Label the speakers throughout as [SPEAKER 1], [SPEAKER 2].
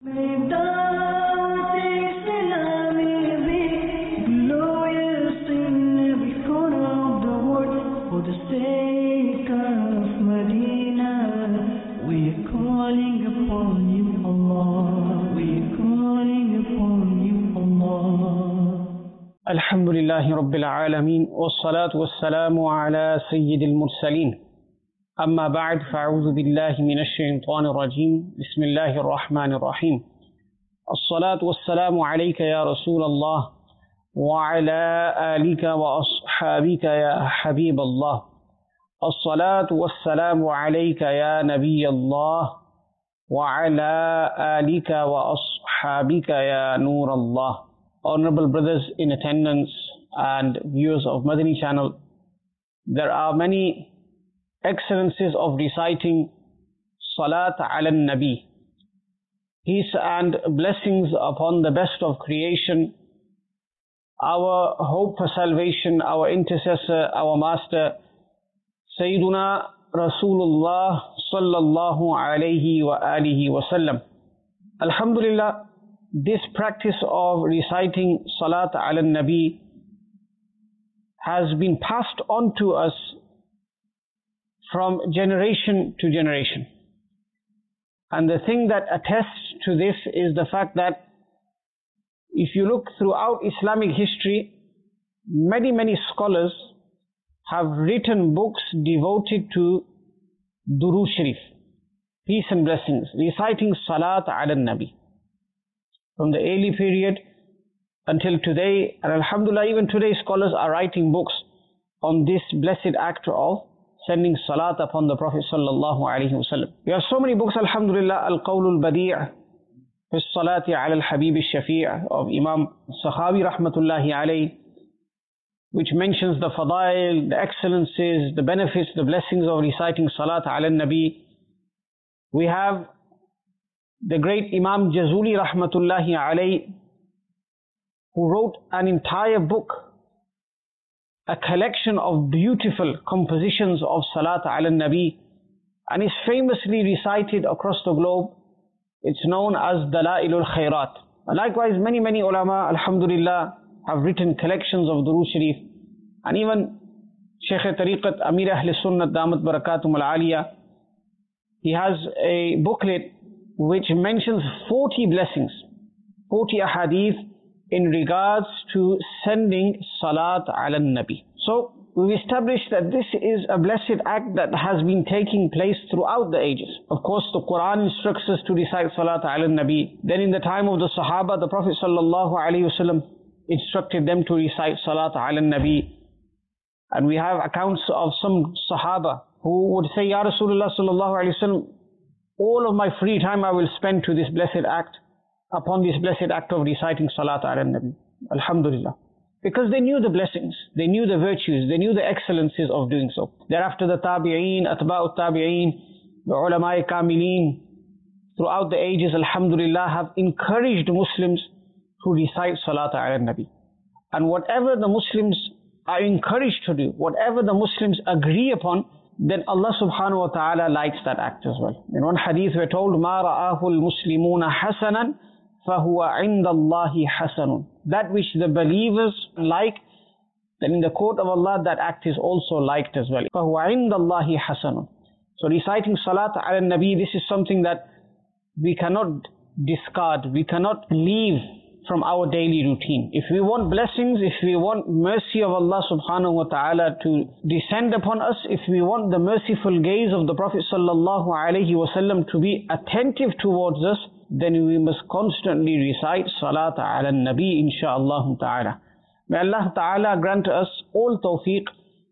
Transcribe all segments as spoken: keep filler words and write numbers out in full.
[SPEAKER 1] Alhamdulillahi Rabbil Alameen, wassalatu wassalamu ala Sayyidil Mursaleen. Amma ba'd, fa'udhu billahi minash shaytanir rajeem. Bismillahir Rahmanir Rahim. As-salatu wassalamu alayka ya Rasulallah, wa ala alika wa ashabika ya Habiballah. As-salatu wassalamu alayka ya Nabiyallah, wa ala alika wa ashabika ya Nurallah. Honorable brothers in attendance and viewers of Madani channel, there are many excellences of reciting Salat ala Nabi. Peace and blessings upon the best of creation, our hope for salvation, our intercessor, our master, Sayyiduna Rasulullah sallallahu alayhi wa alihi wa sallam. Alhamdulillah, this practice of reciting Salat ala Nabi has been passed on to us from generation to generation. And the thing that attests to this is the fact that if you look throughout Islamic history, many, many scholars have written books devoted to Durood Sharif, peace and blessings, reciting Salat ala Nabi. From the early period until today, and Alhamdulillah, even today scholars are writing books on this blessed act of sending salat upon the Prophet sallallahu alaihi wasallam. We have so many books, Alhamdulillah, Al-Qawl al-Badi' fi salati ala al-Habib al-Shafi' of Imam Sakhawi rahmatullahi alayhi, which mentions the fadail, the excellences, the benefits, the blessings of reciting salat ala Nabi. We have the great Imam Jazuli rahmatullahi alayhi, who wrote an entire book, a collection of beautiful compositions of Salat ala Nabi, and is famously recited across the globe. It's known as Dalailul Khairat. Likewise, many, many ulama, alhamdulillah, have written collections of Durood Sharif. And even Shaykh Tariqat Amir Ahl Sunnat Damat Barakatum Al-Aliyah, he has a booklet which mentions forty blessings, forty ahadith in regards to sending Salat ala Nabi. So we've established that this is a blessed act that has been taking place throughout the ages. Of course, the Quran instructs us to recite Salat ala Nabi. Then in the time of the Sahaba, the Prophet sallallahu alaihi wasallam instructed them to recite Salat ala Nabi. And we have accounts of some Sahaba who would say, Ya Rasulullah sallallahu alaihi wasallam, all of my free time I will spend to this blessed act, upon this blessed act of reciting Salat ala Nabi. Alhamdulillah. Because they knew the blessings, they knew the virtues, they knew the excellences of doing so. Thereafter the Tabi'een, Atba'ut Tabi'een, the Ulama-i Kamilin, throughout the ages, Alhamdulillah, have encouraged Muslims to recite Salat ala Nabi. And whatever the Muslims are encouraged to do, whatever the Muslims agree upon, then Allah subhanahu wa ta'ala likes that act as well. In one hadith we're told, مَا رَآهُ الْمُسْلِمُونَ حَسَنًا فَهُوَ عِنْدَ اللَّهِ حَسَنٌ. That which the believers like, then in the court of Allah that act is also liked as well. فَهُوَ عِنْدَ اللَّهِ حَسَنٌ. So reciting Salat ala Nabi, this is something that we cannot discard, we cannot leave from our daily routine. If we want blessings, if we want mercy of Allah subhanahu wa ta'ala to descend upon us, if we want the merciful gaze of the Prophet sallallahu alaihi wasallam to be attentive towards us, then we must constantly recite Salat ala Nabi, insha'Allah ta'ala. May Allah ta'ala grant us all tawfiq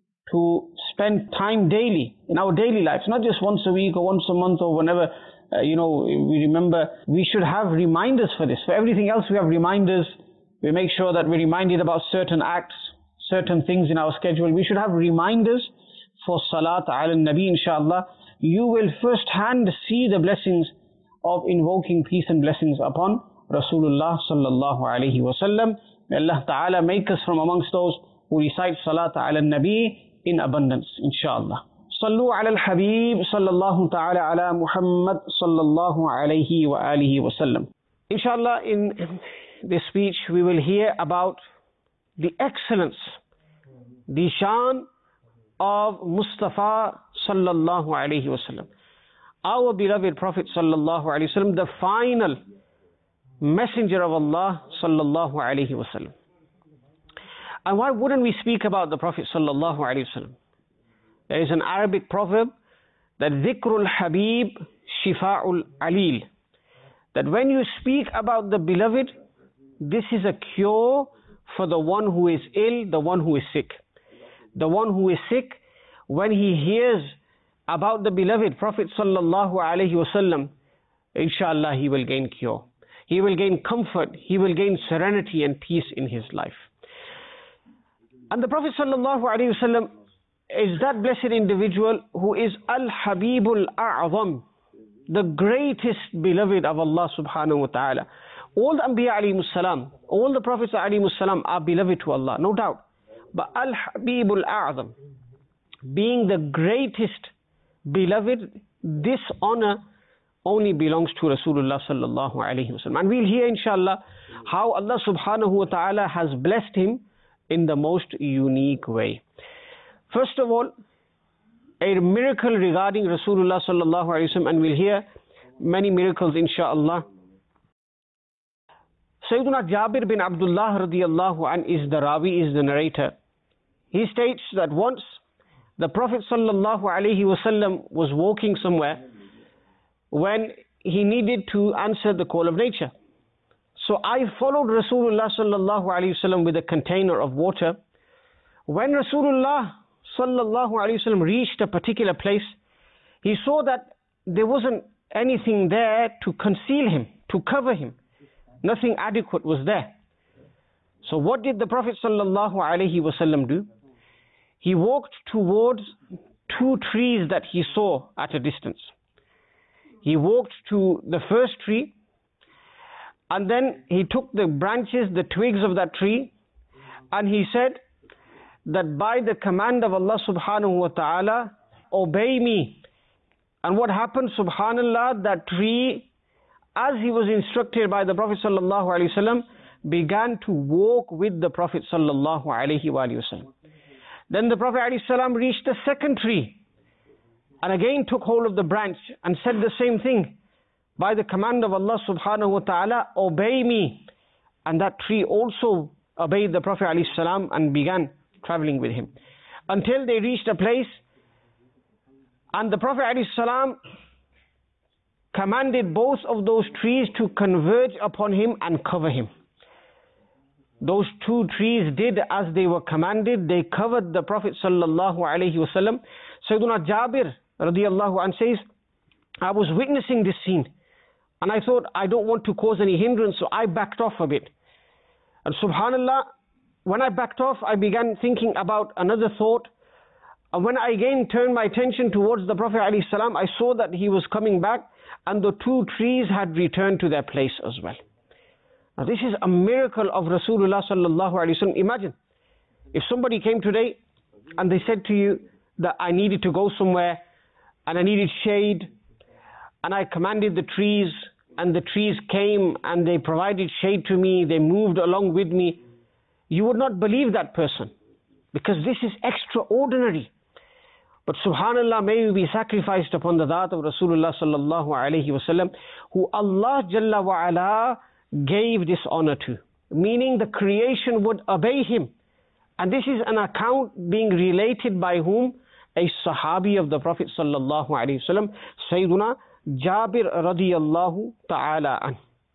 [SPEAKER 1] to spend time daily, in our daily lives, not just once a week or once a month or whenever, uh, you know, we remember. We should have reminders for this. For everything else we have reminders. We make sure that we're reminded about certain acts, certain things in our schedule. We should have reminders for Salat ala Nabi, inshallah. You will first hand see the blessings of invoking peace and blessings upon Rasulullah sallallahu alaihi wasallam. May Allah ta'ala make us from amongst those who recite Salat ala Nabi in abundance, inshallah. Sallu ala al-Habib sallallahu ta'ala ala Muhammad sallallahu alayhi wa alihi wa sallam. Inshallah, in this speech we will hear about the excellence, the shan of Mustafa sallallahu alayhi wasallam, our beloved Prophet sallallahu alayhi wasallam, the final messenger of Allah sallallahu alayhi wasallam. And why wouldn't we speak about the Prophet sallallahu alayhi wasallam? There is an Arabic proverb that dhikrul habib shifa'ul alil, that when you speak about the beloved, this is a cure for the one who is ill, the one who is sick. The one who is sick, when he hears about the beloved Prophet sallallahu alaihi wasallam, inshallah he will gain cure. He will gain comfort, he will gain serenity and peace in his life. And the Prophet sallallahu alaihi wasallam is that blessed individual who is Al-Habibul A'zam, the greatest beloved of Allah subhanahu wa ta'ala. All the Anbiya alayhimus salam, all the Prophets alayhimus salam are beloved to Allah, no doubt. But Al-Habibul A'zam, being the greatest beloved, this honor only belongs to Rasulullah sallallahu alayhi wa sallam. And we'll hear inshallah how Allah subhanahu wa ta'ala has blessed him in the most unique way. First of all, a miracle regarding Rasulullah sallallahu alayhi wa sallam, and we'll hear many miracles inshallah. Sayyiduna Jabir bin Abdullah radiyallahu an is the rawi, is the narrator. He states that once the Prophet sallallahu alayhi wa sallam was walking somewhere when he needed to answer the call of nature. So I followed Rasulullah sallallahu alayhi wa sallam with a container of water. When Rasulullah sallallahu alayhi wa sallam reached a particular place, he saw that there wasn't anything there to conceal him, to cover him. Nothing adequate was there. So what did the Prophet sallallahu alayhi wa sallam do? He walked towards two trees that he saw at a distance. He walked to the first tree, and then he took the branches, the twigs of that tree, and he said that by the command of Allah subhanahu wa ta'ala, obey me. And what happened, subhanallah, that tree, as he was instructed by the Prophet sallallahu alaihi wasallam, began to walk with the Prophet sallallahu alaihi wasallam. Then the Prophet alaihi salam reached the second tree, and again took hold of the branch and said the same thing. By the command of Allah subhanahu wa ta'ala, obey me. And that tree also obeyed the Prophet alaihi salam and began traveling with him, until they reached a place, and the Prophet alaihi salam commanded both of those trees to converge upon him and cover him. Those two trees did as they were commanded. They covered the Prophet sallallahu alaihi wasallam. Sayyiduna Jabir radiyallahu anhu says, I was witnessing this scene, and I thought, I don't want to cause any hindrance, so I backed off a bit. And subhanallah, when I backed off, I began thinking about another thought. And when I again turned my attention towards the Prophet alayhi salam, I saw that he was coming back, and the two trees had returned to their place as well. Now this is a miracle of Rasulullah sallallahu alaihi wasallam. Imagine if somebody came today and they said to you that I needed to go somewhere and I needed shade, and I commanded the trees, and the trees came and they provided shade to me, they moved along with me. You would not believe that person, because this is extraordinary. But subhanallah, may we be sacrificed upon the dhat of Rasulullah sallallahu alaihi wasallam, who Allah Jalla wa ala gave this honor to, meaning the creation would obey him. And this is an account being related by whom? A Sahabi of the Prophet sallallahu alaihi wasallam, Sayyiduna Jabir radiyallahu ta'ala an.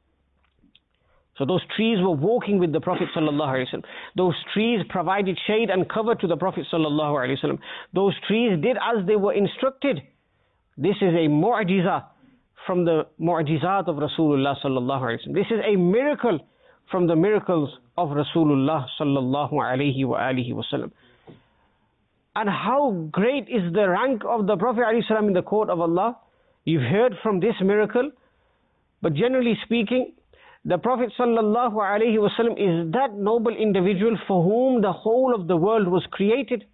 [SPEAKER 1] So those trees were walking with the Prophet sallallahu alaihi wasallam. Those trees provided shade and cover to the Prophet sallallahu alaihi wasallam. Those trees did as they were instructed. This is a mu'jiza from the mu'jizat of Rasulullah sallallahu alaihi wasallam. This is a miracle from the miracles of Rasulullah sallallahu alaihi wa alihi wasallam. And how great is the rank of the Prophet alaihi salam in the court of Allah? You've heard from this miracle, but generally speaking, the Prophet sallallahu alaihi wasallam is that noble individual for whom the whole of the world was created.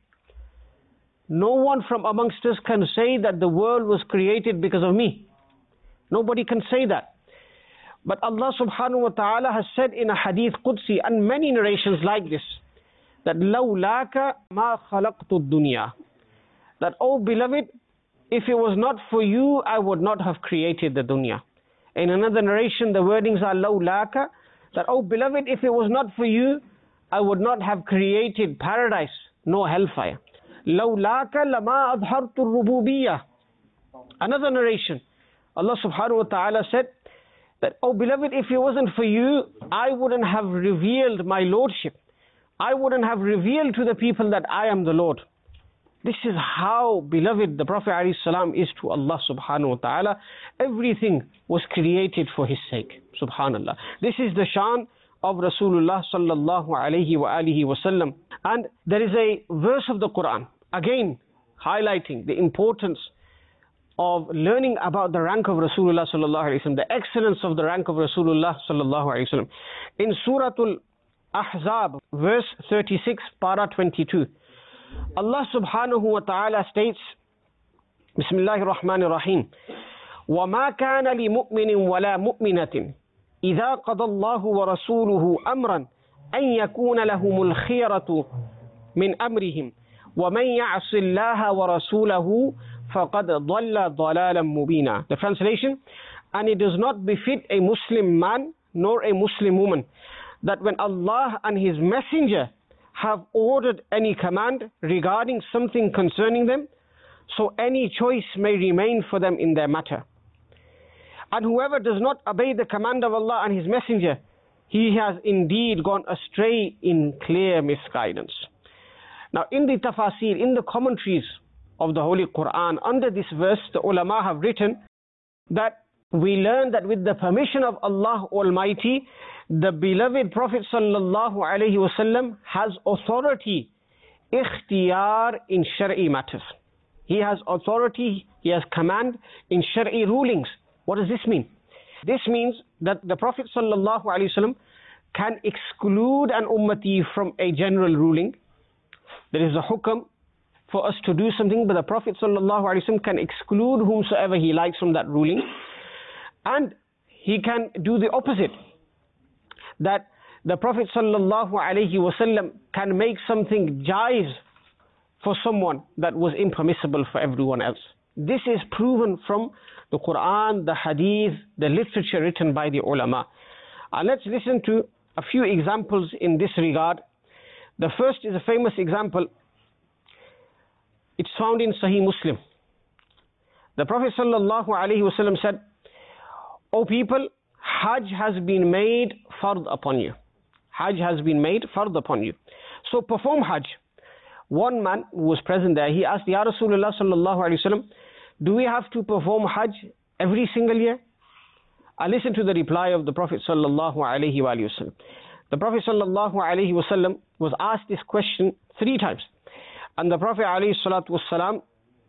[SPEAKER 1] No one from amongst us can say that the world was created because of me. Nobody can say that. But Allah subhanahu wa ta'ala has said in a hadith Qudsi and many narrations like this, that لَوْلَاكَ مَا خَلَقْتُ الدُّنْيَا, that, oh beloved, if it was not for you, I would not have created the dunya. In another narration, the wordings are لَوْلَاكَ, that, oh beloved, if it was not for you, I would not have created paradise nor hellfire. لَوْلَاكَ لَمَا أَظْهَرْتُ الرُّبُوبِيَّةِ. Another narration, Allah subhanahu wa ta'ala said that, oh beloved, if it wasn't for you, I wouldn't have revealed my lordship. I wouldn't have revealed to the people that I am the Lord. This is how beloved the Prophet ﷺ is to Allah subhanahu wa ta'ala. Everything was created for his sake. Subhanallah. This is the shan of Rasulullah sallallahu alayhi wa alihi wa sallam. And there is a verse of the Quran, again highlighting the importance of learning about the rank of Rasulullah sallallahu alayhi wa sallam, the excellence of the rank of Rasulullah sallallahu alayhi wa sallam. In Suratul Ahzab, verse thirty-six, para twenty-two, Allah subhanahu wa ta'ala states, Bismillahir Rahmanir Rahim, وَمَا كَانَ لِمُؤْمِنٍ وَلَا مُؤْمِنَةٍ إِذَا قَضَى اللَّهُ وَرَسُولُهُ أَمْرًا أَنْ يَكُونَ لَهُمُ الْخِيَرَةُ مِنْ أَمْرِهِمْ وَمَنْ يَعْصِ اللَّهَ وَرَسُولَهُ فَقَدْ ضَلَّ ضَلَالًا مُبِينًا. The translation, and it does not befit a Muslim man nor a Muslim woman that when Allah and His Messenger have ordered any command regarding something concerning them, so any choice may remain for them in their matter. And whoever does not obey the command of Allah and His Messenger, he has indeed gone astray in clear misguidance. Now in the tafasir, in the commentaries of the Holy Quran, under this verse, the ulama have written that we learn that with the permission of Allah Almighty, the beloved Prophet sallallahu alaihi wasallam has authority, ikhtiyar, in Shari'i matters. He has authority, he has command in Shari'i rulings. What does this mean? This means that the Prophet sallallahu alaihi wasallam can exclude an ummati from a general ruling. There is a hukam for us to do something, but the Prophet sallallahu alaihi wasallam can exclude whomsoever he likes from that ruling. And he can do the opposite, that the Prophet sallallahu alaihi wasallam can make something jaiz for someone that was impermissible for everyone else. This is proven from the Quran, the Hadith, the literature written by the ulama. And let's listen to a few examples in this regard. The first is a famous example. It's found in Sahih Muslim. The Prophet sallallahu alaihi wasallam said, O people, Hajj has been made fard upon you. Hajj has been made fard upon you. So perform Hajj. One man who was present there, he asked, Ya Rasulullah sallallahu alaihi wasallam, do we have to perform Hajj every single year? I listened to the reply of the Prophet sallallahu alaihi wasallam. The Prophet sallallahu alaihi wasallam was asked this question three times. And the Prophet alaihi salatu wasallam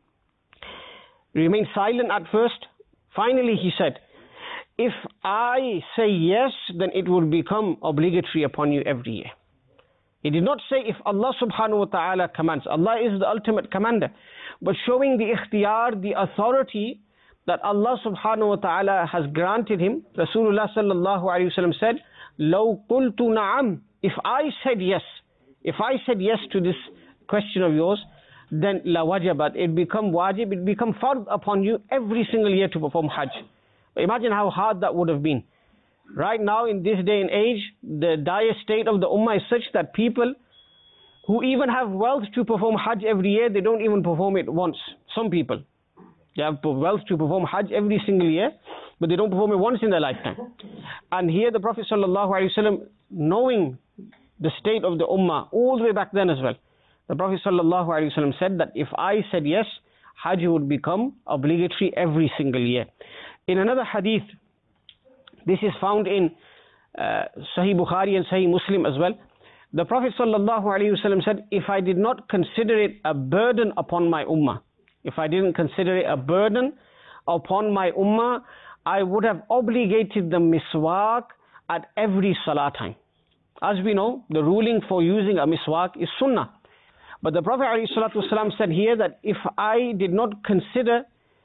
[SPEAKER 1] remained silent at first. Finally he said, if I say yes, then it will become obligatory upon you every year. He did not say if Allah subhanahu wa ta'ala commands. Allah is the ultimate commander. But showing the ikhtiyar, the authority that Allah subhanahu wa ta'ala has granted him, Rasulullah sallallahu alayhi wa sallam said, لَوْ قُلْتُ نَعَمْ, if I said yes, if I said yes to this question of yours, then la wajabat, it become wajib, it become fard upon you every single year to perform Hajj. Imagine how hard that would have been. Right now in this day and age, the dire state of the ummah is such that people who even have wealth to perform Hajj every year, they don't even perform it once. Some people, they have wealth to perform Hajj every single year, but they don't perform it once in their lifetime. And here the Prophet sallallahu alaihi wasallam, knowing the state of the ummah all the way back then as well, the Prophet sallallahu alaihi wasallam said that if I said yes, Hajj would become obligatory every single year. In another hadith, this is found in uh, Sahih Bukhari and Sahih Muslim as well. The Prophet sallallahu alaihi wasallam said, if I did not consider it a burden upon my ummah, if I didn't consider it a burden upon my ummah, I would have obligated the miswak at every salah time. As we know, the ruling for using a miswak is sunnah. But the Prophet ﷺ said here that if I did not consider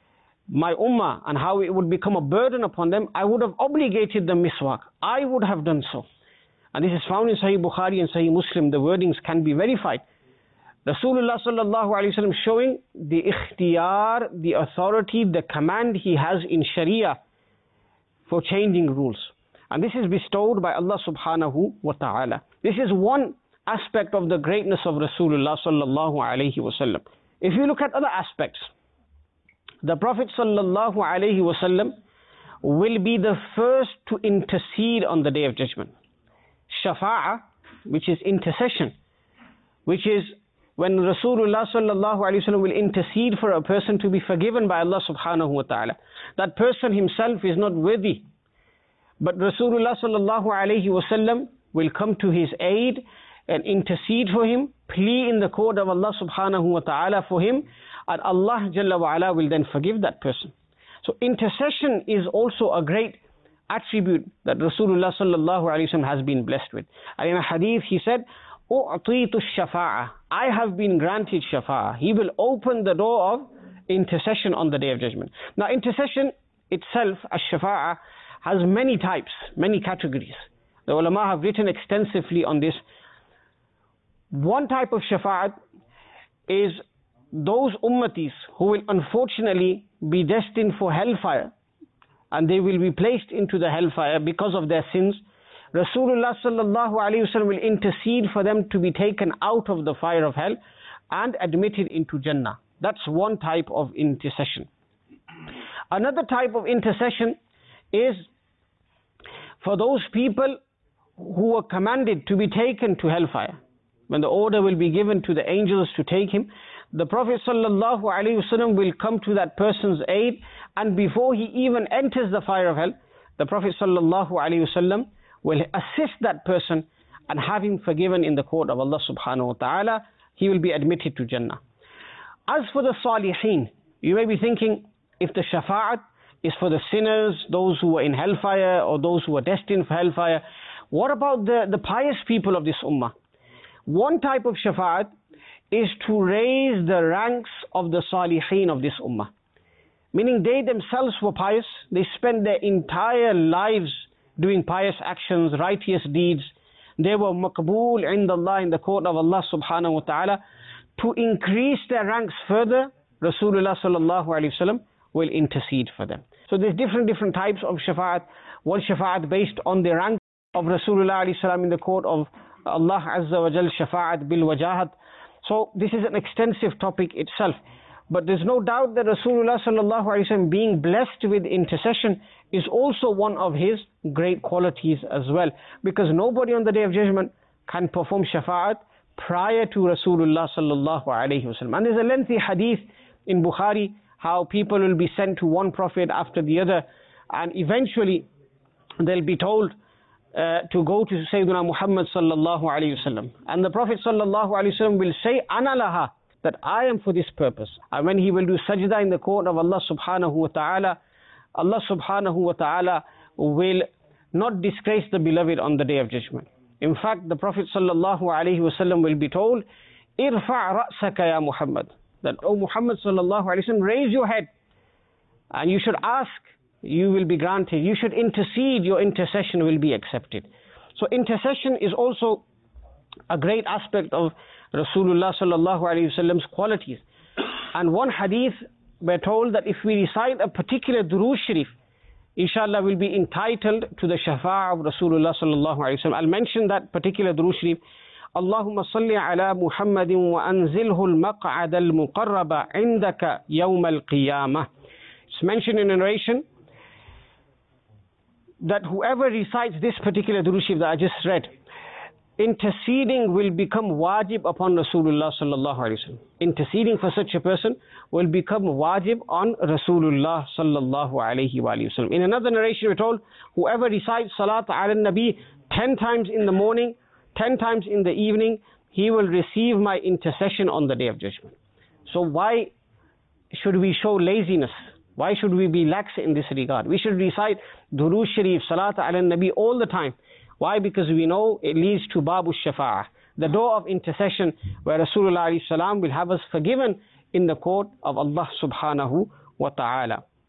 [SPEAKER 1] my ummah and how it would become a burden upon them, I would have obligated them miswak. I would have done so. And this is found in Sahih Bukhari and Sahih Muslim. The wordings can be verified. Rasulullah sallallahu alayhi wa sallam showing the ikhtiyar, the authority, the command he has in Sharia for changing rules. And this is bestowed by Allah subhanahu wa ta'ala. This is one aspect of the greatness of Rasulullah sallallahu alayhi wa sallam. If you look at other aspects, the Prophet sallallahu alayhi wa sallam will be the first to intercede on the Day of Judgment. Shafa'ah, which is intercession, which is when Rasulullah sallallahu alayhi wa sallam will intercede for a person to be forgiven by Allah subhanahu wa ta'ala. That person himself is not worthy, but Rasulullah sallallahu alayhi wa sallam will come to his aid and intercede for him, plea in the court of Allah subhanahu wa ta'ala for him, and Allah Jalla wa Ala will then forgive that person. So intercession is also a great attribute that Rasulullah sallallahu alayhi wa sallam has been blessed with. And in a hadith he said, أُعْطِيتُ الشَّفَاعَةِ, I have been granted shafa'ah. He will open the door of intercession on the Day of Judgment. Now intercession itself, ash-shafa'ah, has many types, many categories. The ulama have written extensively on this. One type of shafa'at is those ummatis who will unfortunately be destined for hellfire, and they will be placed into the hellfire because of their sins. Rasulullah sallallahu alayhi wa sallam will intercede for them to be taken out of the fire of hell and admitted into Jannah. That's one type of intercession. Another type of intercession is for those people who were commanded to be taken to hellfire. When the order will be given to the angels to take him, the Prophet sallallahu alaihi wasallam will come to that person's aid, and before he even enters the fire of hell, the Prophet sallallahu alaihi wasallam will assist that person and have him forgiven in the court of Allah subhanahu wa ta'ala. He will be admitted to Jannah. As for the salihin, you may be thinking, if the shafa'at is for the sinners, those who are in hellfire or those who are destined for hellfire, what about the, the pious people of this ummah? One type of shafa'at is to raise the ranks of the salihin of this ummah. Meaning they themselves were pious, they spent their entire lives doing pious actions, righteous deeds. They were maqbool inda Allah, in the court of Allah subhanahu wa ta'ala. To increase their ranks further, Rasulullah sallallahu alayhi wa sallam will intercede for them. So there's different different types of shafa'at. One shafa'at based on the rank of Rasulullah alayhi salam in the court of Allah azza wa jal, shafa'at bil wajahat. So this is an extensive topic itself. But there's no doubt that Rasulullah sallallahu alayhi wa sallam being blessed with intercession is also one of his great qualities as well. Because nobody on the Day of Judgment can perform shafa'at prior to Rasulullah sallallahu alayhi wa sallam. And there's a lengthy hadith in Bukhari how people will be sent to one prophet after the other, and eventually they'll be told uh, to go to Sayyidina Muhammad sallallahu alayhi wa sallam. And the Prophet sallallahu alayhi wa sallam will say, Ana laha, that I am for this purpose. And when he will do sajda in the court of Allah subhanahu wa ta'ala, Allah subhanahu wa ta'ala will not disgrace the beloved on the Day of Judgment. In fact, the Prophet sallallahu alayhi wa sallam will be told, Irfa' ra'saka ya Muhammad, that, O Muhammad sallallahu alayhi wa sallam, raise your head and you should ask, you will be granted. You should intercede, your intercession will be accepted. So intercession is also a great aspect of Rasulullah sallallahu alayhi wa sallam's qualities. And one hadith, we're told that if we recite a particular durood sharif, inshallah we'll be entitled to the shafa'a of Rasulullah sallallahu alayhi wa sallam. I'll mention that particular durood sharif. Allahumma salli ala Muhammadin wa anzilhu al-maq'ad al-muqarraba indaka yawm al-qiyamah. It's mentioned in a narration that whoever recites this particular durood sharif that I just read, interceding will become wajib upon Rasulullah sallallahu alayhi wa sallam. Interceding for such a person will become wajib on Rasulullah sallallahu alayhi wa sallam. In another narration we're told, whoever recites salat ala nabi ten times in the morning, ten times in the evening, he will receive my intercession on the Day of Judgment. So why should we show laziness? Why should we be lax in this regard? We should recite durood sharif, salat ala nabi all the time. Why? Because we know it leads to babu shafa'ah, the door of intercession, where Rasulullah alayhi salam will have us forgiven in the court of Allah subhanahu wa ta'ala.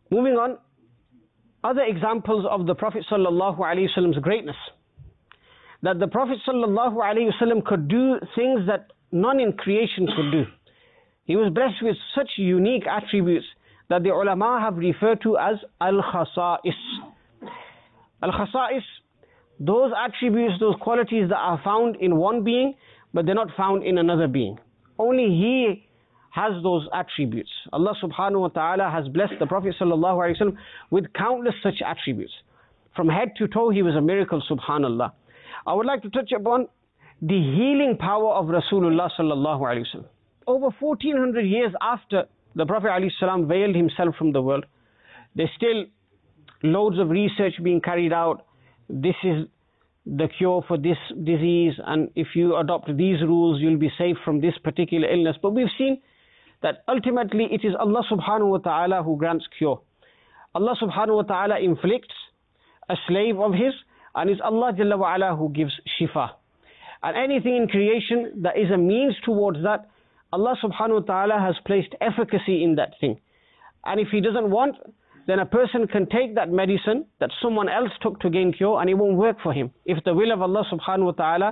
[SPEAKER 1] Moving on, other examples of the Prophet sallallahu alaihi wasallam's greatness. That the Prophet sallallahu alaihi wasallam could do things that none in creation could do. He was blessed with such unique attributes that the ulama have referred to as al-khasa'is. Al-khasa'is, those attributes, those qualities that are found in one being, but they're not found in another being. Only he has those attributes. Allah subhanahu wa ta'ala has blessed the Prophet sallallahu alaihi wasallam with countless such attributes. From head to toe, he was a miracle, subhanallah. I would like to touch upon the healing power of Rasulullah sallallahu alaihi wasallam. Over fourteen hundred years after the Prophet alaihi salam veiled himself from the world, there's still loads of research being carried out. This is the cure for this disease, and if you adopt these rules, you'll be safe from this particular illness. But we've seen that ultimately it is Allah subhanahu wa ta'ala who grants cure. Allah subhanahu wa ta'ala inflicts a slave of his, and it's Allah Jalla wa Ala who gives shifa. And anything in creation that is a means towards that, Allah subhanahu wa ta'ala has placed efficacy in that thing. And if he doesn't want, then a person can take that medicine that someone else took to gain cure, and it won't work for him. If the will of Allah subhanahu wa ta'ala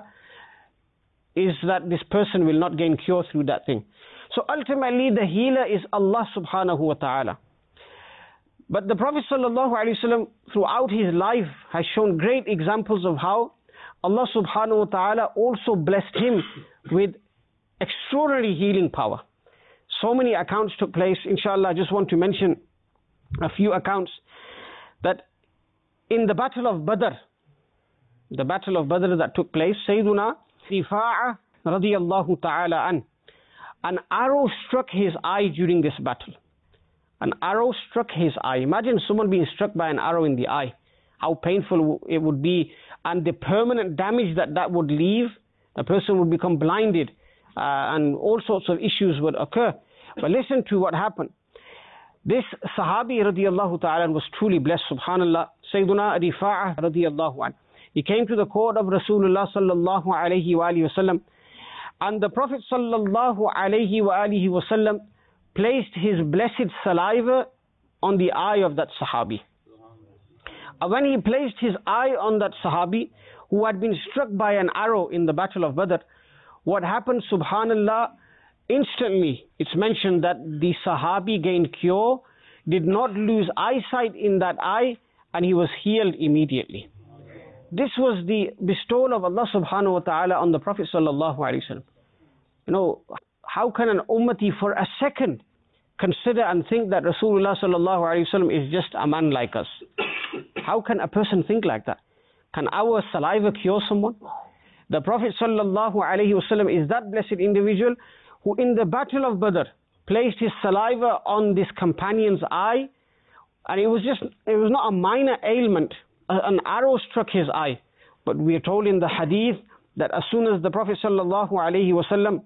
[SPEAKER 1] is that this person will not gain cure through that thing. So ultimately the healer is Allah subhanahu wa ta'ala. But the Prophet sallallahu alaihi wasallam throughout his life has shown great examples of how Allah subhanahu wa ta'ala also blessed him with extraordinary healing power. So many accounts took place. Inshallah, I just want to mention a few accounts. That in the battle of Badr, the battle of Badr that took place, Sayyiduna Rifa'a radiyallahu ta'ala an, an arrow struck his eye during this battle. An arrow struck his eye. Imagine someone being struck by an arrow in the eye. How painful it would be, and the permanent damage that that would leave. A person would become blinded, uh, and all sorts of issues would occur. But listen to what happened. This Sahabi radiyallahu ta'ala was truly blessed, subhanallah. Sayyiduna Rifa'a radiyallahu anhu. He came to the court of Rasulullah sallallahu alayhi wa alihi wasallam, and the Prophet sallallahu alayhi wa alihi wasallam placed his blessed saliva on the eye of that Sahabi. And when he placed his eye on that Sahabi who had been struck by an arrow in the battle of Badr, what happened, subhanallah, instantly it's mentioned that the Sahabi gained cure, did not lose eyesight in that eye, and he was healed immediately. This was the bestowal of Allah subhanahu wa ta'ala on the Prophet sallallahu alaihi wasallam. You know, how can an ummati for a second consider and think that Rasulullah sallallahu alaihi wasallam is just a man like us? How can a person think like that? Can our saliva cure someone? The Prophet sallallahu alaihi wasallam is that blessed individual who in the battle of Badr placed his saliva on this companion's eye, and it was just, it was not a minor ailment. An arrow struck his eye. But we are told in the hadith that as soon as the Prophet sallallahu alaihi wasallam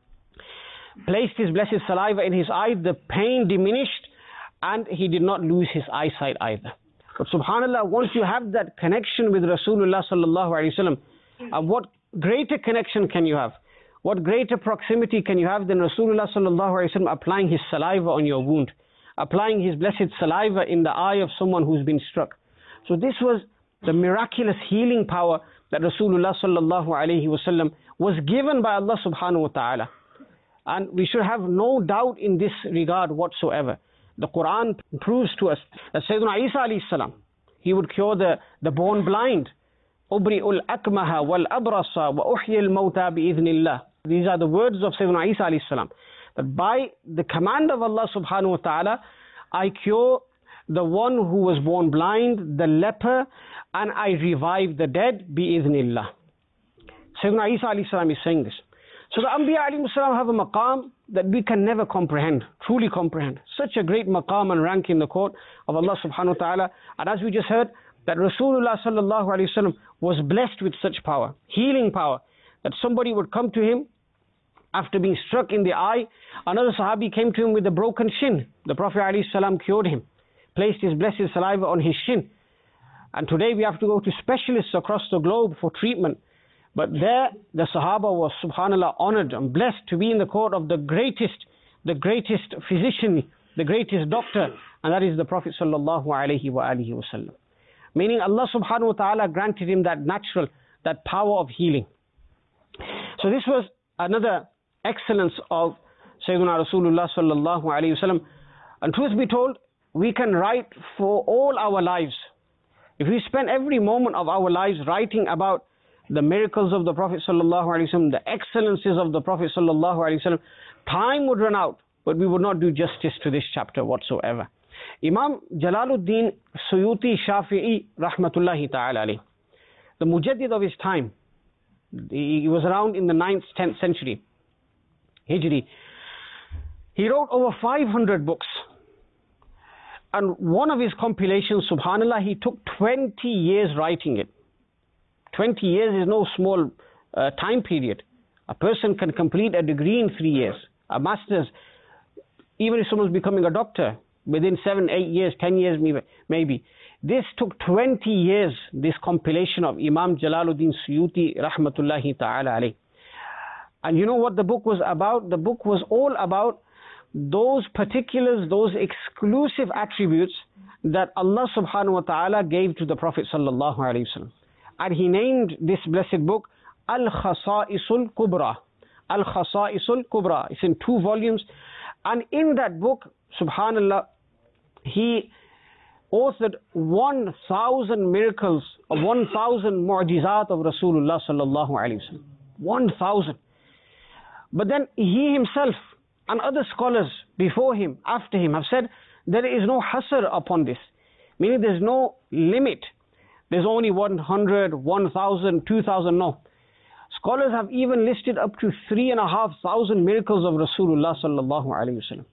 [SPEAKER 1] placed his blessed saliva in his eye, the pain diminished and he did not lose his eyesight either. But subhanallah, once you have that connection with Rasulullah sallallahu alaihi wasallam, uh, what greater connection can you have? What greater proximity can you have than Rasulullah sallallahu alaihi wasallam applying his saliva on your wound, applying his blessed saliva in the eye of someone who's been struck? So this was the miraculous healing power that Rasulullah sallallahu alaihi wasallam was given by Allah subhanahu wa ta'ala. And we should have no doubt in this regard whatsoever. The Quran proves to us that Sayyidina Isa alayhi salam, he would cure the, the born blind. Ubri'ul akmaha wal abrasa wa uhyil mawta bi'idhnillah. These are the words of Sayyidina Isa alayhi salam. That by the command of Allah subhanahu wa ta'ala, I cure the one who was born blind, the leper, and I revive the dead bi'idhnillah. Sayyidina Isa alayhi salam is saying this. So the Anbiya alayhi salam have a maqam that we can never comprehend, truly comprehend. Such a great maqam and rank in the court of Allah subhanahu wa ta'ala. And as we just heard, that Rasulullah sallallahu alayhi wasallam was blessed with such power, healing power, that somebody would come to him after being struck in the eye. Another Sahabi came to him with a broken shin. The Prophet alayhi salam cured him, placed his blessed saliva on his shin. And today we have to go to specialists across the globe for treatment. But there, the Sahaba was, subhanallah, honored and blessed to be in the court of the greatest, the greatest physician, the greatest doctor, and that is the Prophet sallallahu alaihi wasallam. Meaning Allah subhanahu wa ta'ala granted him that natural, that power of healing. So this was another excellence of Sayyidina Rasulullah sallallahu alaihi wasallam. And truth be told, we can write for all our lives. If we spend every moment of our lives writing about the miracles of the Prophet sallallahu alaihi wasallam, the excellences of the Prophet sallallahu alaihi wasallam, time would run out, but we would not do justice to this chapter whatsoever. Imam Jalaluddin Suyuti Shafi'i rahmatullahi ta'ala alayh, the mujaddid of his time, he was around in the ninth, tenth century Hijri. He wrote over five hundred books. And one of his compilations, subhanallah, he took twenty years writing it. twenty years is no small uh, time period. A person can complete a degree in three years, a master's, even if someone's becoming a doctor, within seven, eight years, ten years maybe. This took twenty years, this compilation of Imam Jalaluddin Suyuti rahmatullahi ta'ala alayh. And you know what the book was about? The book was all about those particulars, those exclusive attributes that Allah subhanahu wa ta'ala gave to the Prophet sallallahu alayhi wasallam. And he named this blessed book Al-Khasa'isul Kubra. Al-Khasa'isul Kubra. It's in two volumes. And in that book, subhanallah, he authored one thousand miracles, of one thousand mu'jizat of Rasulullah sallallahu alayhi wasallam. one thousand. But then he himself and other scholars before him, after him, have said there is no hasr upon this. Meaning there's no limit. There's only one hundred, one thousand, two thousand, no. Scholars have even listed up to three and a half thousand miracles of Rasulullah sallallahu alayhi wasallam.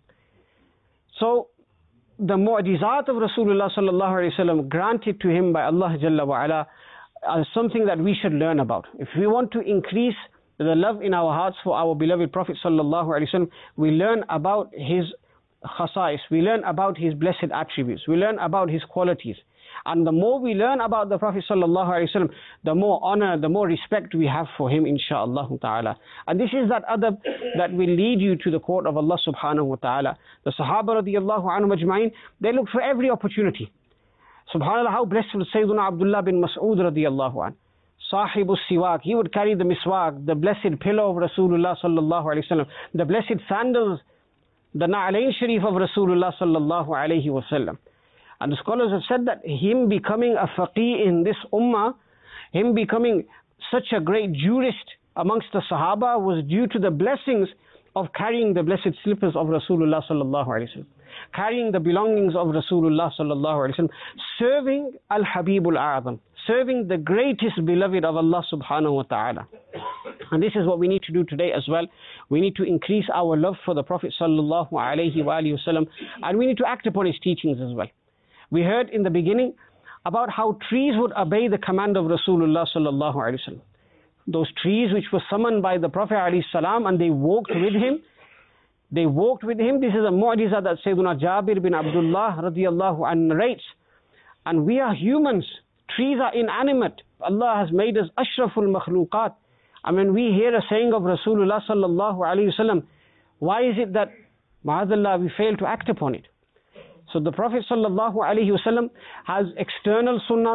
[SPEAKER 1] So the mu'jizat of Rasulullah sallallahu alayhi wasallam granted to him by Allah Jalla wa Ala are something that we should learn about. If we want to increase the love in our hearts for our beloved Prophet sallallahu alaihi wasallam, we learn about his khasa'is, we learn about his blessed attributes, we learn about his qualities. And the more we learn about the Prophet sallallahu alaihi wasallam, the more honor, the more respect we have for him, insha'Allah ta'ala. And this is that adab that will lead you to the court of Allah subhanahu wa ta'ala. The Sahaba radiyallahu anhum ajma'in, they looked for every opportunity. Subhanallah, how blessed was Sayyiduna Abdullah bin Mas'ud radiyallahu anhu. Sahibus Siwak, he would carry the miswak, the blessed pillow of Rasulullah sallallahu alayhi wasallam, the blessed sandals, the Na'alain Sharif of Rasulullah sallallahu alayhi wasallam. And the scholars have said that him becoming a faqih in this ummah, him becoming such a great jurist amongst the Sahaba was due to the blessings of carrying the blessed slippers of Rasulullah sallallahu alayhi wasallam, carrying the belongings of Rasulullah sallallahu alayhi wasallam, serving Al-Habibul A'zam, serving the greatest beloved of Allah subhanahu wa ta'ala. And this is what we need to do today as well. We need to increase our love for the Prophet sallallahu alayhi wa alihi wasallam, and we need to act upon his teachings as well. We heard in the beginning about how trees would obey the command of Rasulullah sallallahu alayhi wasallam. Those trees which were summoned by the Prophet alayhi salam, and they walked with him. They walked with him. This is a mu'jiza that Sayyiduna Jabir bin Abdullah radiyallahu anhu narrates. And we are humans. Trees are inanimate. Allah has made us ashraful makhluqat. And when we hear a saying of Rasulullah sallallahu alayhi wasallam, why is it that, ma'adallah, we fail to act upon it? So the Prophet sallallahu alayhi wasallam has external sunnahs.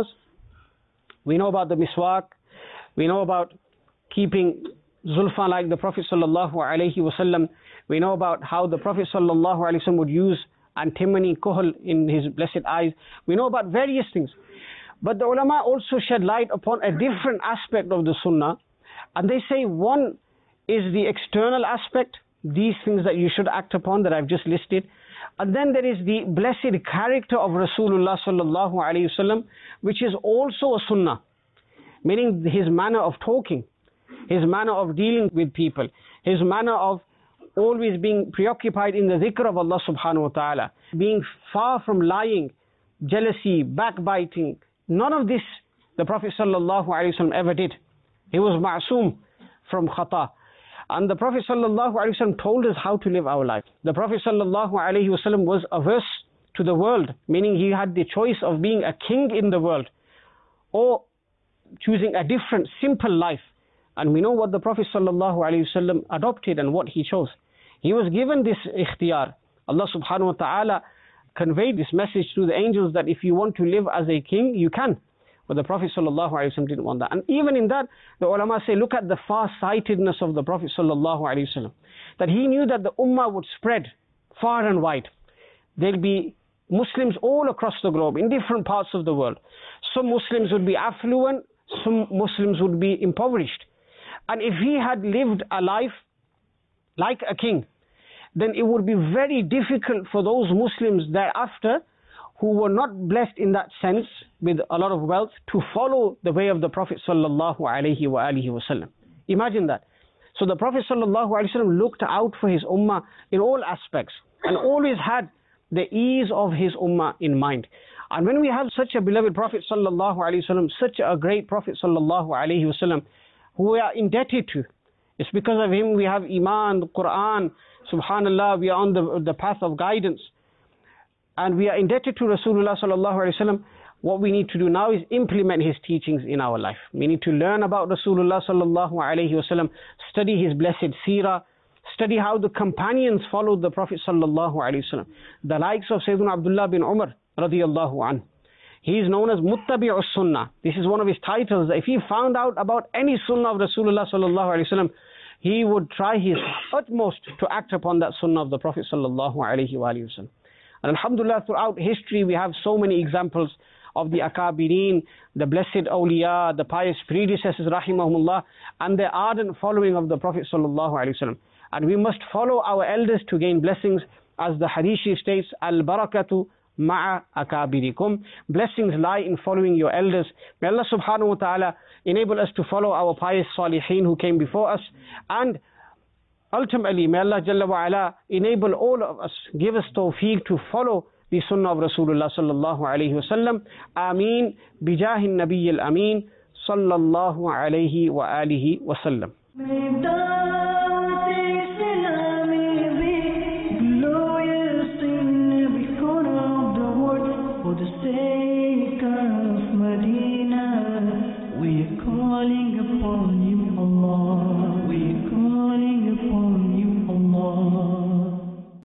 [SPEAKER 1] We know about the miswak. We know about keeping zulfa like the Prophet sallallahu alayhi wasallam. We know about how the Prophet sallallahu alayhi wasallam would use antimony, kuhl in his blessed eyes. We know about various things. But the ulama also shed light upon a different aspect of the sunnah. And they say one is the external aspect, these things that you should act upon that I've just listed. And then there is the blessed character of Rasulullah sallallahu alayhi wasallam, which is also a sunnah. Meaning his manner of talking, his manner of dealing with people, his manner of always being preoccupied in the dhikr of Allah subhanahu wa ta'ala, being far from lying, jealousy, backbiting. None of this the Prophet sallallahu alayhi wasallam ever did. He was ma'soom from khata. And the Prophet sallallahu alayhi wasallam told us how to live our life. The Prophet sallallahu alayhi wasallam was averse to the world, meaning he had the choice of being a king in the world or choosing a different, simple life. And we know what the Prophet sallallahu alayhi wasallam adopted and what he chose. He was given this ikhtiyar. Allah subhanahu wa ta'ala conveyed this message to the angels that if you want to live as a king, you can. But the Prophet ﷺ didn't want that. And even in that, the ulama say, look at the far-sightedness of the Prophet ﷺ. That he knew that the ummah would spread far and wide. There'll be Muslims all across the globe, in different parts of the world. Some Muslims would be affluent, some Muslims would be impoverished. And if he had lived a life like a king, then it would be very difficult for those Muslims thereafter who were not blessed in that sense with a lot of wealth to follow the way of the Prophet sallallahu alaihi wasallam. Imagine that. So the Prophet sallallahu alaihi wasallam looked out for his ummah in all aspects and always had the ease of his ummah in mind. And when we have such a beloved Prophet sallallahu alaihi wasallam, such a great Prophet sallallahu alaihi wasallam, who we are indebted to, it's because of him we have Iman, the Quran, subhanallah, we are on the, the path of guidance. And we are indebted to Rasulullah sallallahu alaihi wasallam. What we need to do now is implement his teachings in our life. We need to learn about Rasulullah sallallahu alaihi wasallam, study his blessed seerah, study how the companions followed the Prophet sallallahu alaihi wasallam. The likes of Sayyidina Abdullah bin Umar radiyallahu anhu. He is known as Muttabi'us Sunnah. This is one of his titles. If he found out about any Sunnah of Rasulullah sallallahu alaihi wasallam, he would try his utmost to act upon that Sunnah of the Prophet sallallahu alaihi wasallam. And alhamdulillah, throughout history we have so many examples of the Akabirin, the blessed awliya, the pious predecessors rahimahumullah, and the ardent following of the Prophet sallallahu alaihi wasallam. And we must follow our elders to gain blessings, as the hadith states, al-barakatu ma'a akabirikum. Blessings lie in following your elders. May Allah subhanahu wa ta'ala enable us to follow our pious salihin who came before us, and ultimately, may Allah Jalla wa Ala enable all of us, give us tawfiq to follow the sunnah of Rasulullah sallallahu alayhi wa sallam. Ameen. Bijahin Nabiyyil Ameen. Sallallahu alayhi wa alihi wa sallam. For the sake of Medina, we are calling upon you, Allah.